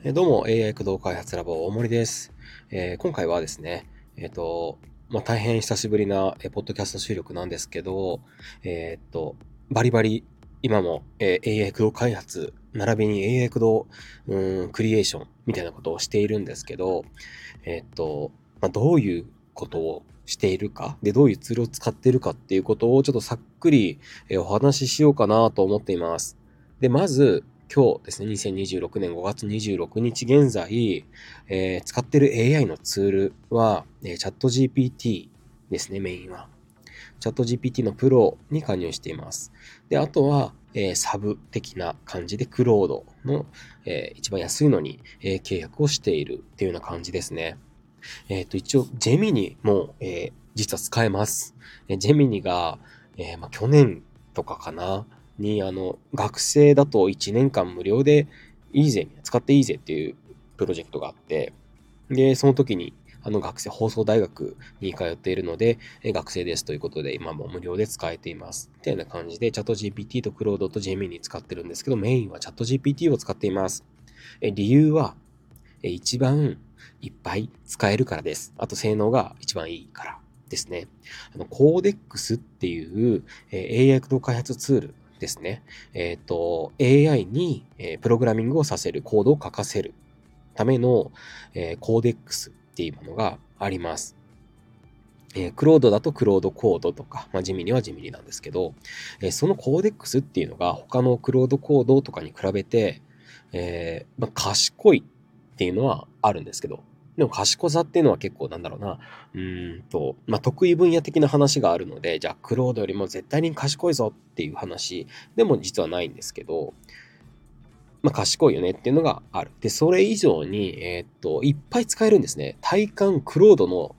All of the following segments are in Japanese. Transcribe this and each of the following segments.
どうも AI 駆動開発ラボ大森です。今回はですね、大変久しぶりなポッドキャスト収録なんですけど、えっと、バリバリ今もAI 駆動開発並びに AI 駆動クリエーションみたいなことをしているんですけど、どういうことをしているか、で、どういうツールを使っているかっていうことをちょっとさっくりお話ししようかなと思っています。で、まず、今日ですね、2026年5月26日現在、使っている AI のツールは、チャット GPT ですね、メインは。チャット GPT のプロに加入しています。で、あとは、サブ的な感じでクロードの、一番安いのに、契約をしているっていうような感じですね。一応、ジェミニも、実は使えます。ジェミニが、去年とかかなに、学生だと1年間無料でいいぜ、使っていいぜっていうプロジェクトがあって、で、その時に、学生、放送大学に通っているので、学生ですということで、今も無料で使えています。みたいな感じで、チャット GPT とクロードとジェミニ使ってるんですけど、メインはチャット GPT を使っています。理由は、一番いっぱい使えるからです。あと性能が一番いいからですね。コーデックスっていう、AI 駆動開発ツールですね。AI に、プログラミングをさせる、コードを書かせるための、コーデックスっていうものがあります。クロードだとクロードコードとか、ジミニはジミニなんですけど、そのコーデックスっていうのが他のクロードコードとかに比べて、賢いっていうのはあるんですけど、でも賢さっていうのは結構なんだろうな、得意分野的な話があるので、じゃあクロードよりも絶対に賢いぞっていう話でも実はないんですけど、賢いよねっていうのがある。で、それ以上に、いっぱい使えるんですね。体感クロードの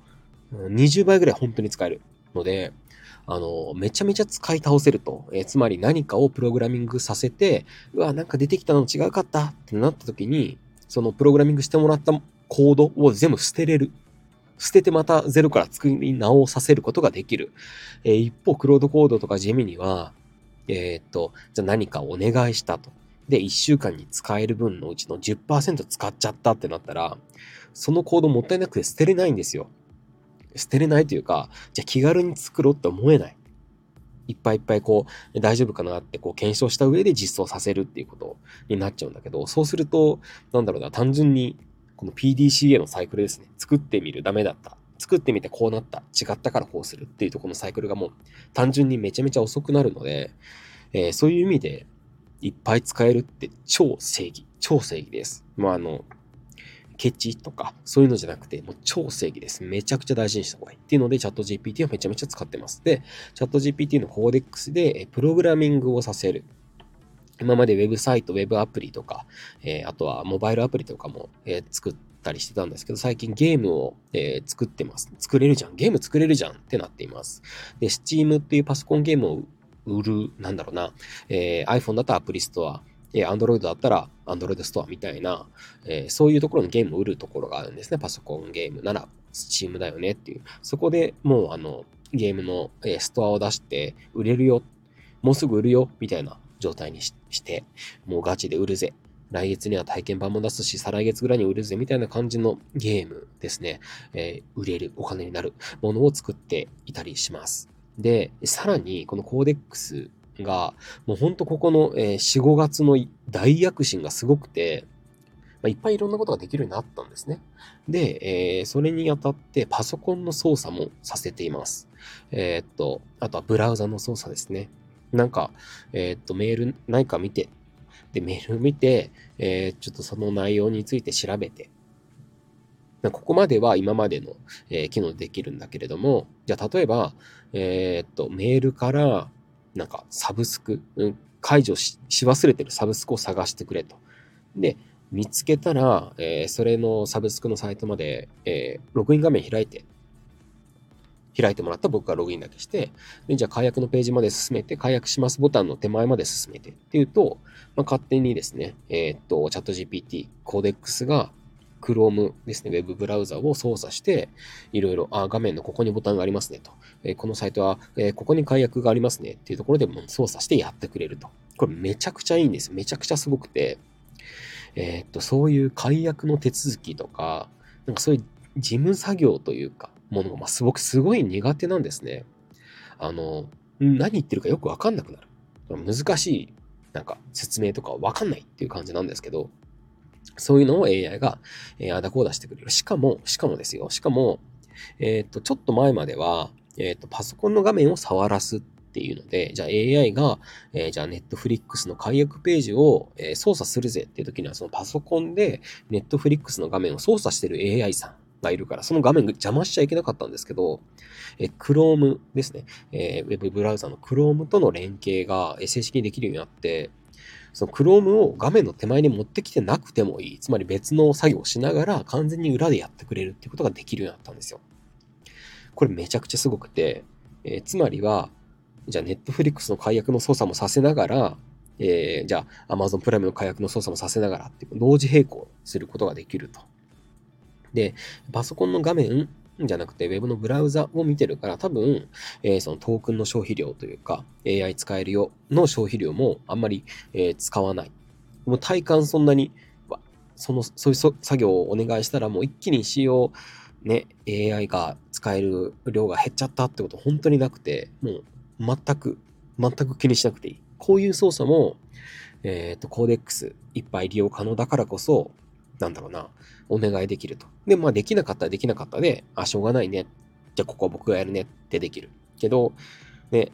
20倍ぐらい本当に使えるので、めちゃめちゃ使い倒せると。つまり何かをプログラミングさせて、うわ、なんか出てきたの違うかったってなった時に、そのプログラミングしてもらったコードを全部捨てれる。捨ててまたゼロから作り直させることができる。一方、クロードコードとかジェミニは、じゃあ何かお願いしたと。で、1週間に使える分のうちの 10% 使っちゃったってなったら、そのコードもったいなくて捨てれないんですよ。捨てれないというか、じゃあ気軽に作ろうって思えない。いっぱいいっぱい大丈夫かなって検証した上で実装させるっていうことになっちゃうんだけど、そうすると、単純に、この PDCA のサイクルですね。作ってみる、ダメだった。作ってみてこうなった。違ったからこうするっていうところのサイクルがもう単純にめちゃめちゃ遅くなるので、そういう意味でいっぱい使えるって超正義です。ケチとか、そういうのじゃなくて、もう超正義です。めちゃくちゃ大事にした方がいい。っていうので、チャット GPT をめちゃめちゃ使ってます。で、チャット GPT のコーデックスで、プログラミングをさせる。今までウェブサイト、ウェブアプリとか、あとはモバイルアプリとかも、作ったりしてたんですけど、最近ゲームを、作ってます。作れるじゃん。ゲーム作れるじゃんってなっています。で、Steam っていうパソコンゲームを売る、iPhone だとアプリストア、Android だったら Android ストアみたいな、そういうところのゲームを売るところがあるんですね。パソコンゲームなら Steam だよねっていう。そこでもうゲームの、ストアを出して売れるよ。もうすぐ売るよみたいな状態にして、もうガチで売るぜ。来月には体験版も出すし、再来月ぐらいに売るぜみたいな感じのゲームですね。売れる、お金になるものを作っていたりします。で、さらに、このコーデックスが、もうほんとここの、4、5月の大躍進がすごくて、いっぱいいろんなことができるようになったんですね。で、それにあたってパソコンの操作もさせています。あとはブラウザの操作ですね。メール何か見て、で、メール見て、ちょっとその内容について調べて、ここまでは今までの、機能でできるんだけれども、じゃあ例えば、メールから、サブスク、解除し忘れてるサブスクを探してくれと。で、見つけたら、それのサブスクのサイトまで、ログイン画面開いてもらった僕がログインだけして、でじゃあ解約のページまで進めて、解約しますボタンの手前まで進めてっていうと、勝手にですね、チャット GPT、コーデックスが Chrome ですね、ウェブブラウザを操作して、いろいろ、画面のここにボタンがありますねと。このサイトは、ここに解約がありますねっていうところでも操作してやってくれると。これめちゃくちゃいいんです。めちゃくちゃすごくて、 そういう解約の手続きとか、なんかそういう事務作業というか、ものが、僕すごい苦手なんですね。何言ってるかよくわかんなくなる。難しい、なんか説明とかわかんないっていう感じなんですけど、そういうのを AI が、あだこうだしてくれる。しかもですよ。ちょっと前までは、パソコンの画面を触らすっていうので、じゃあ AI が、じゃあ Netflix の解約ページを、操作するぜっていう時には、そのパソコンで Netflix の画面を操作してる AI さんがいるから、その画面が邪魔しちゃいけなかったんですけど、Chrome ですね。ウェブブラウザの Chrome との連携が正式にできるようになって、その Chrome を画面の手前に持ってきてなくてもいい。つまり別の作業をしながら完全に裏でやってくれるっていうことができるようになったんですよ。これめちゃくちゃすごくて、つまりは、じゃあ Netflix の解約の操作もさせながら、じゃあ Amazon プライムの解約の操作もさせながらっていう同時並行することができると。で、パソコンの画面じゃなくて Web のブラウザを見てるから多分、そのトークンの消費量というか AI 使えるよの消費量もあんまり、使わない。もう体感そんなに、そういう作業をお願いしたらもう一気に仕様ね、AI が使える量が減っちゃったってこと本当になくて、もう全く気にしなくていい。こういう操作も、コーデックスいっぱい利用可能だからこそ、なんだろうな、お願いできると。で、できなかったらできなかったで、しょうがないね。じゃあ、ここは僕がやるねってできる。けど、ね、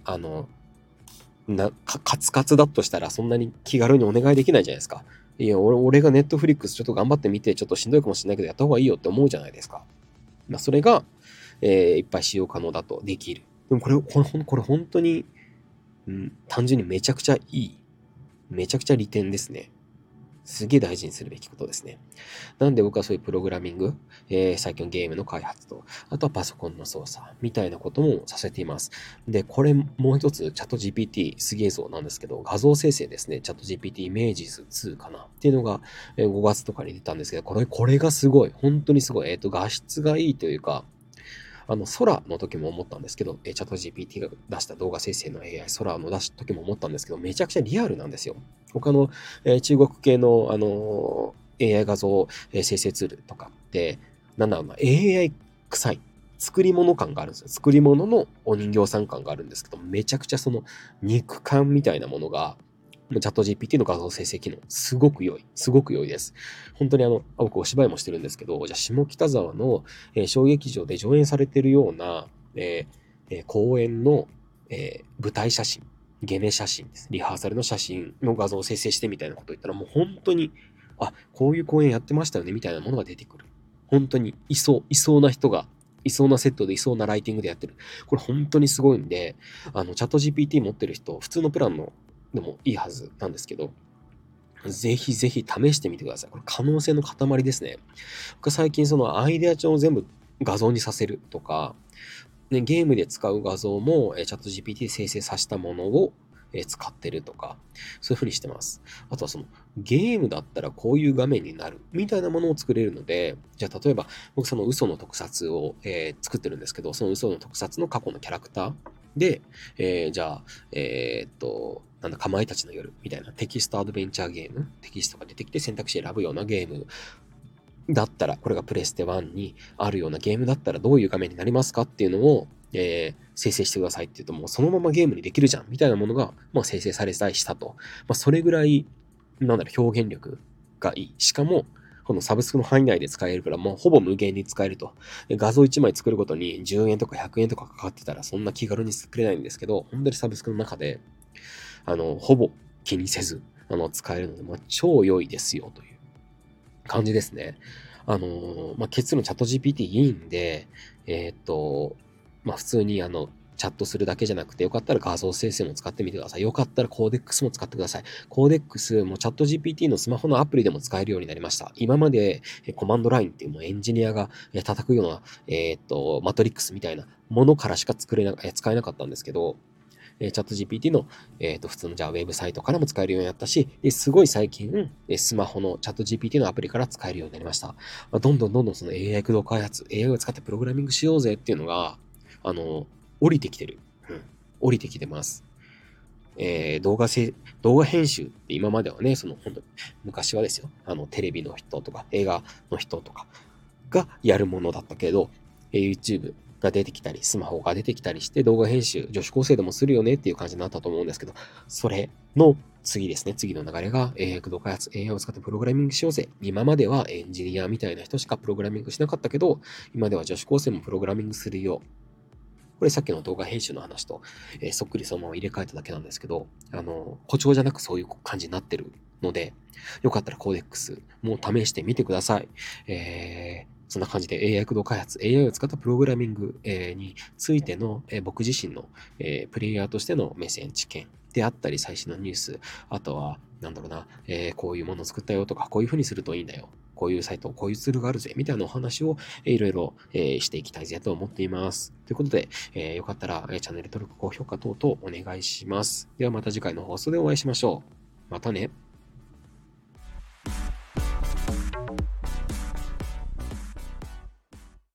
カツカツだとしたらそんなに気軽にお願いできないじゃないですか。いや、俺がネットフリックスちょっと頑張ってみて、ちょっとしんどいかもしれないけど、やった方がいいよって思うじゃないですか。それが、いっぱい使用可能だとできる。でもこれ本当に、単純にめちゃくちゃいい。めちゃくちゃ利点ですね。すげえ大事にするべきことですね。なんで僕はそういうプログラミング、最近のゲームの開発と、あとはパソコンの操作みたいなこともさせています。で、これもう一つ、チャット GPT すげえぞなんですけど、画像生成ですね。チャット GPT イメージズ2かなっていうのが、5月とかに出たんですけど、これがすごい。本当にすごい。画質がいいというか、空の時も思ったんですけど、チャット GPT が出した動画生成の AI、空の出した時も思ったんですけど、めちゃくちゃリアルなんですよ。他の、中国系の、AI 画像生成ツールとかって、なんだろうな、AI 臭い。作り物感があるんですよ。作り物のお人形さん感があるんですけど、めちゃくちゃその肉感みたいなものが、チャット GPT の画像生成機能、すごく良い。すごく良いです。本当に僕お芝居もしてるんですけど、じゃあ下北沢の、小劇場で上演されているような、公演の、舞台写真、ゲネ写真です。リハーサルの写真の画像を生成してみたいなことを言ったら、もう本当に、こういう公演やってましたよね、みたいなものが出てくる。本当にいそうな人が、いそうなセットでいそうなライティングでやってる。これ本当にすごいんで、チャット GPT 持ってる人、普通のプランのでもいいはずなんですけど、ぜひぜひ試してみてください。これ可能性の塊ですね。僕最近そのアイデア帳を全部画像にさせるとか、ね、ゲームで使う画像もチャット GPT で生成させたものを使ってるとか、そういう風にしてます。あとはそのゲームだったらこういう画面になるみたいなものを作れるので、じゃあ例えば僕その嘘の特撮を、作ってるんですけど、その嘘の特撮の過去のキャラクターで、じゃあ、なんだ、かまいたちの夜みたいなテキストアドベンチャーゲーム、テキストが出てきて選択肢選ぶようなゲームだったら、これがプレステ1にあるようなゲームだったらどういう画面になりますかっていうのを、生成してくださいって言うともうそのままゲームにできるじゃんみたいなものが、生成されたりしたと。それぐらい、表現力がいい。しかも、このサブスクの範囲内で使えるから、もうほぼ無限に使えると。画像1枚作ることに10円とか100円とかかかってたらそんな気軽に作れないんですけど、本当にサブスクの中で、ほぼ気にせず、使えるので、超良いですよという感じですね。結論チャット GPT いいんで、普通にチャットするだけじゃなくて、よかったら画像生成も使ってみてください。よかったらコーデックスも使ってください。コーデックスもチャット GPT のスマホのアプリでも使えるようになりました。今までコマンドラインっていうもうエンジニアが叩くような、マトリックスみたいなものからしか使えなかったんですけど、チャット GPT の、普通のじゃあウェブサイトからも使えるようになったし、すごい最近、スマホのチャット GPT のアプリから使えるようになりました。どんどんその AI 駆動開発、AI を使ってプログラミングしようぜっていうのが、降りてきてる。降りてきてます。 動画編集って今まではね、本当に昔はですよ、テレビの人とか映画の人とかがやるものだったけど、YouTube が出てきたり、スマホが出てきたりして動画編集、女子高生でもするよねっていう感じになったと思うんですけど、それの次ですね。次の流れが AI 駆動開発、AI を使ってプログラミングしようぜ。今まではエンジニアみたいな人しかプログラミングしなかったけど、今では女子高生もプログラミングするよ。これさっきの動画編集の話と、そっくりそのまま入れ替えただけなんですけど、誇張じゃなくそういう感じになってるので、よかったらコーデックスも試してみてください。そんな感じで AI 駆動開発、AI を使ったプログラミング、についての、僕自身の、プレイヤーとしての目線、知見であったり、最新のニュース、あとは、なんだろうな、こういうものを作ったよとか、こういう風にするといいんだよ。こういうサイト、こういうツールがあるぜ、みたいなお話を、いろいろ、していきたいぜと思っています。ということで、よかったら、チャンネル登録、高評価等々お願いします。ではまた次回の放送でお会いしましょう。またね。